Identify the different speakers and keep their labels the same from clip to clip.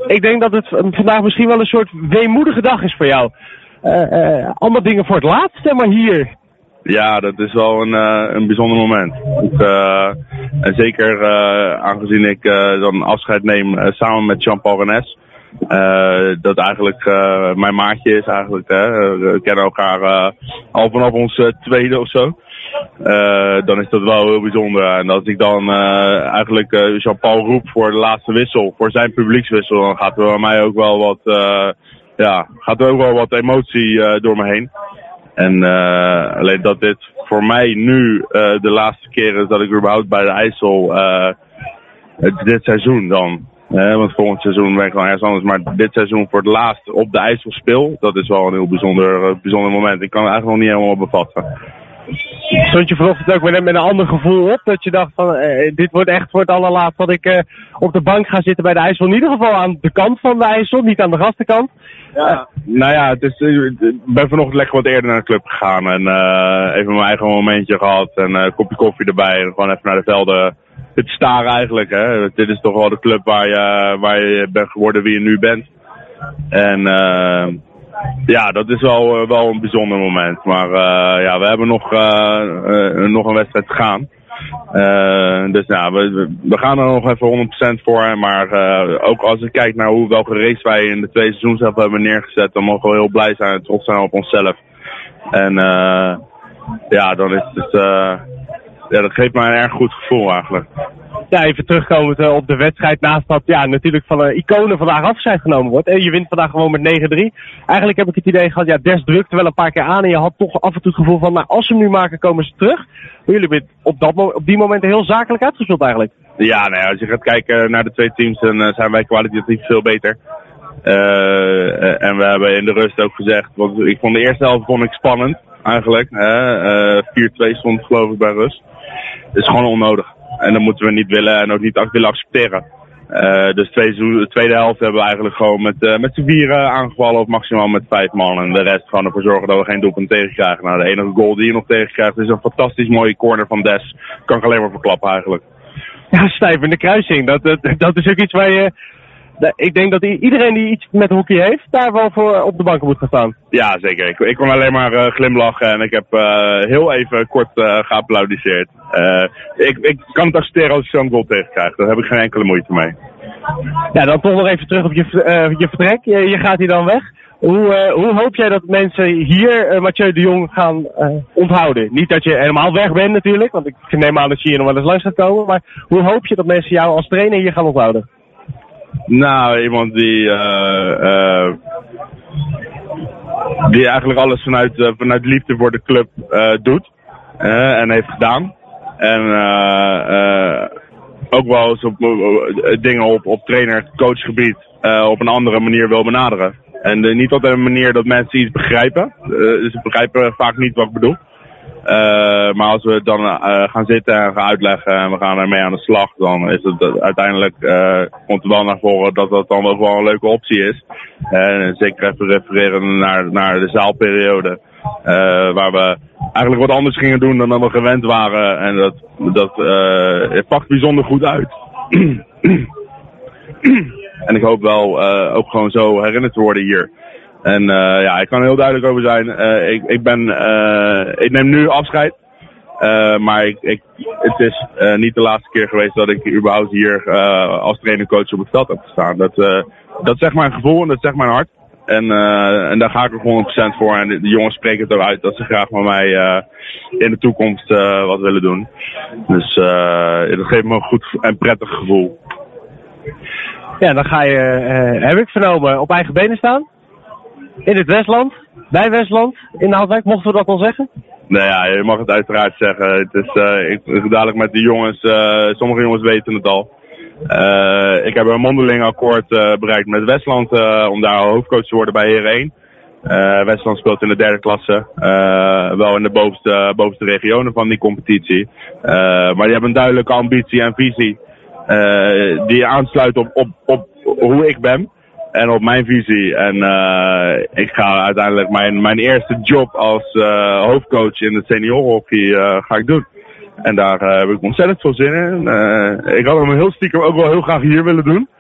Speaker 1: Ik denk dat het vandaag misschien wel een soort weemoedige dag is voor jou. Allemaal dingen voor het laatst, maar hier.
Speaker 2: Ja, dat is wel een bijzonder moment. En zeker aangezien ik dan afscheid neem samen met Jean-Paul Rennes. Dat eigenlijk mijn maatje is eigenlijk. We kennen elkaar al vanaf ons tweede of zo. Dan is dat wel heel bijzonder. En als ik dan eigenlijk Jean-Paul roep voor de laatste wissel, voor zijn publiekswissel, dan gaat er bij mij ook wel wat emotie door me heen. En alleen dat dit voor mij nu de laatste keer is dat ik überhaupt bij de IJssel dit seizoen dan. Want volgend seizoen ben ik gewoon ergens anders. Maar dit seizoen voor het laatst op de IJssel speel, dat is wel een heel bijzonder moment. Ik kan het eigenlijk nog niet helemaal bevatten.
Speaker 1: Stond je vanochtend ook met een ander gevoel op? Dat je dacht van, dit wordt echt voor het allerlaatst dat ik op de bank ga zitten bij de IJssel. In ieder geval aan de kant van de IJssel, niet aan de gastenkant.
Speaker 2: Nou ja, ik ben vanochtend lekker wat eerder naar de club gegaan. En even mijn eigen momentje gehad. En een kopje koffie erbij. En gewoon even naar de velden te staren eigenlijk. Hè. Dit is toch wel de club waar je bent geworden wie je nu bent. En ja, dat is wel een bijzonder moment. Maar ja, we hebben nog een wedstrijd te gaan. Dus ja, we gaan er nog even 100% voor. Maar ook als ik kijk naar hoe welke race wij in de 2 seizoenen zelf hebben neergezet, dan mogen we heel blij zijn en trots zijn op onszelf. En ja, dan is het ja, dat geeft mij een erg goed gevoel eigenlijk.
Speaker 1: Ja, even terugkomend op de wedstrijd. Naast dat ja, natuurlijk van een iconen vandaag afscheid genomen wordt. Je wint vandaag gewoon met 9-3. Eigenlijk heb ik het idee gehad, ja, Des drukte wel een paar keer aan. En je had toch af en toe het gevoel van, nou, als ze hem nu maken, komen ze terug. Jullie hebben op die momenten heel zakelijk uitgespeeld eigenlijk.
Speaker 2: Ja, nou ja, als je gaat kijken naar de 2 teams, dan zijn wij kwalitatief veel beter. En we hebben in de rust ook gezegd, want ik vond de eerste helft spannend eigenlijk. 4-2 stond geloof ik bij rust. Dat is gewoon onnodig. En dat moeten we niet willen en ook niet willen accepteren. Dus de tweede helft hebben we eigenlijk gewoon met z'n vieren aangevallen of maximaal met 5 man. En de rest gewoon ervoor zorgen dat we geen doelpunt tegenkrijgen. Nou, de enige goal die je nog tegenkrijgt is een fantastisch mooie corner van Des. Kan ik alleen maar verklappen eigenlijk.
Speaker 1: Ja, stijf in de kruising. Dat is ook iets waar je... Ik denk dat iedereen die iets met hockey heeft, daar wel voor op de banken moet gaan staan.
Speaker 2: Ja, zeker. Ik kon alleen maar glimlachen en ik heb heel even kort geapplaudiseerd. Ik kan het accepteren als ik zo'n goal tegenkrijg. Daar heb ik geen enkele moeite mee.
Speaker 1: Ja, dan toch nog even terug op je vertrek. Je gaat hier dan weg. Hoe hoop jij dat mensen hier Mathieu de Jong gaan onthouden? Niet dat je helemaal weg bent natuurlijk, want ik neem aan dat je hier nog wel eens langs gaat komen. Maar hoe hoop je dat mensen jou als trainer hier gaan onthouden?
Speaker 2: Nou, iemand die eigenlijk alles vanuit liefde voor de club doet en heeft gedaan. En ook wel eens op dingen op trainer-coachgebied op een andere manier wil benaderen. En niet altijd een manier dat mensen iets begrijpen. Dus ze begrijpen vaak niet wat ik bedoel. Maar als we dan gaan zitten en gaan uitleggen en we gaan ermee aan de slag, dan is het uiteindelijk komt er wel naar voren dat dat dan ook wel een leuke optie is. Zeker even refereren naar de zaalperiode, waar we eigenlijk wat anders gingen doen dan we gewend waren. En het pakt bijzonder goed uit. En ik hoop wel ook gewoon zo herinnerd te worden hier. En ja, ik kan er heel duidelijk over zijn. Ik neem nu afscheid. Maar het is niet de laatste keer geweest dat ik überhaupt hier als trainer-coach op het veld heb gestaan. Dat zegt mijn gevoel en dat zegt mijn hart. En daar ga ik er 100% voor. En de jongens spreken het eruit dat ze graag met mij in de toekomst wat willen doen. Dus dat geeft me een goed en prettig gevoel.
Speaker 1: Ja, dan ga je, heb ik vernomen, op eigen benen staan. In het Westland, bij Westland, in Naaldwijk, mochten we dat al zeggen?
Speaker 2: Nou ja, je mag het uiteraard zeggen. Het is dadelijk met de jongens, sommige jongens weten het al. Ik heb een mondeling akkoord bereikt met Westland om daar hoofdcoach te worden bij Heren 1. Westland speelt in de 3e klasse, wel in de bovenste regionen van die competitie. Maar die hebben een duidelijke ambitie en visie die aansluit op hoe ik ben. En op mijn visie. En ik ga uiteindelijk mijn eerste job als hoofdcoach in het seniorenhockey ga ik doen. En daar heb ik ontzettend veel zin in. Ik had hem heel stiekem ook wel heel graag hier willen doen.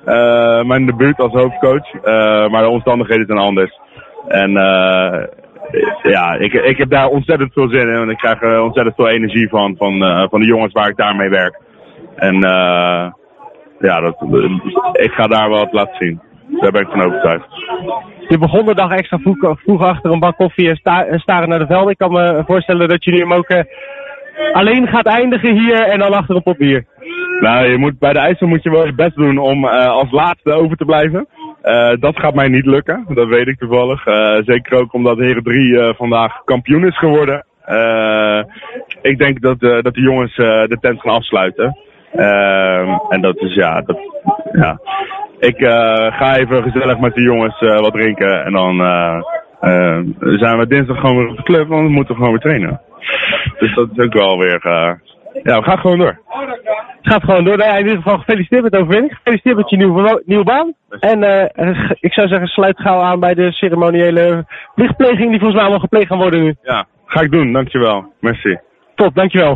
Speaker 2: Mijn debuut als hoofdcoach. Maar de omstandigheden zijn anders. En ja, ik heb daar ontzettend veel zin in. En ik krijg ontzettend veel energie van de jongens waar ik daarmee werk. En ja, ik ga daar wel wat laten zien. Daar ben ik van overtuigd.
Speaker 1: Je begon de dag extra vroeg achter een bak koffie en staren naar de velden. Ik kan me voorstellen dat je nu hem ook alleen gaat eindigen hier en dan achter een pot bier.
Speaker 2: Nou, bij de IJssel moet je wel je best doen om als laatste over te blijven. Dat gaat mij niet lukken, dat weet ik toevallig. Zeker ook omdat Heren 3 vandaag kampioen is geworden. Ik denk dat de jongens de tent gaan afsluiten. En dat is ja. Ik ga even gezellig met de jongens wat drinken en dan zijn we dinsdag gewoon weer op de club, want we moeten gewoon weer trainen. Dus dat is ook wel weer, ja, we gaan gewoon door.
Speaker 1: Het gaat gewoon door. Nou ja, in ieder geval gefeliciteerd met de overwinning. Gefeliciteerd met je nieuwe baan. En ik zou zeggen, sluit gauw aan bij de ceremoniële plichtpleging die volgens mij allemaal gepleegd gaan worden nu.
Speaker 2: Ja, ga ik doen. Dankjewel. Merci.
Speaker 1: Top, dankjewel.